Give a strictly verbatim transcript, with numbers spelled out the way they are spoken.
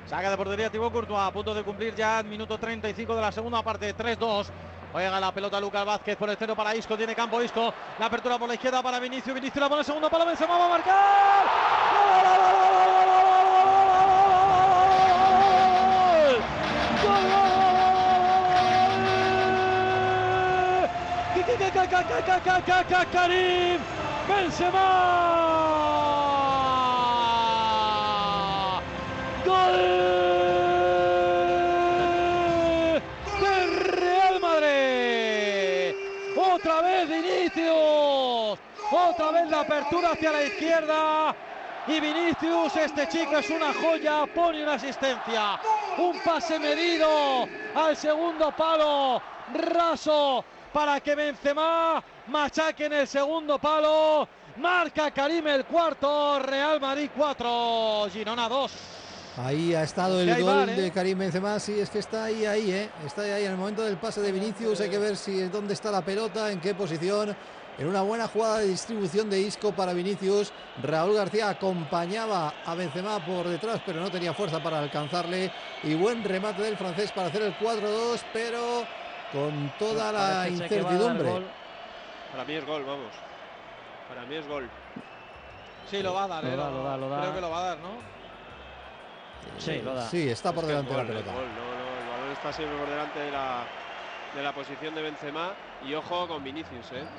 Saca de portería Thibaut Courtois, a punto de cumplir ya minuto treinta y cinco de la segunda parte, tres dos. Juega la pelota Lucas Vázquez por el centro para Isco, tiene campo Isco, la apertura por la izquierda para Vinicius, Vinicius la pone segundo palo, Benzema va a marcar. ¡Gol! Karim Benzema. ¡Gol del Real Madrid! Otra vez Vinicius, otra vez la apertura hacia la izquierda y Vinicius, este chico es una joya, pone una asistencia, un pase medido al segundo palo, raso, para que Benzema machaque en el segundo palo. Marca Karim el cuarto, Real Madrid cuatro, Girona dos. Ahí ha estado el gol bar, ¿eh? de Karim Benzema, sí, es que está ahí, ahí, ¿eh? Está ahí en el momento del pase de Vinicius, hay que ver si dónde está la pelota, en qué posición. En una buena jugada de distribución de Isco para Vinicius, Raúl García acompañaba a Benzema por detrás, pero no tenía fuerza para alcanzarle. Y buen remate del francés para hacer el cuatro dos, pero con toda la incertidumbre. Para mí es gol, vamos. Para mí es gol. Sí, lo va a dar, lo eh, da, lo da, lo da. Creo que lo va a dar, ¿no? Sí, lo da. Sí, está por es delante de gol, la pelota. Gol, no, no, el balón está siempre por delante de la, de la posición de Benzema. Y ojo con Vinicius, ¿eh?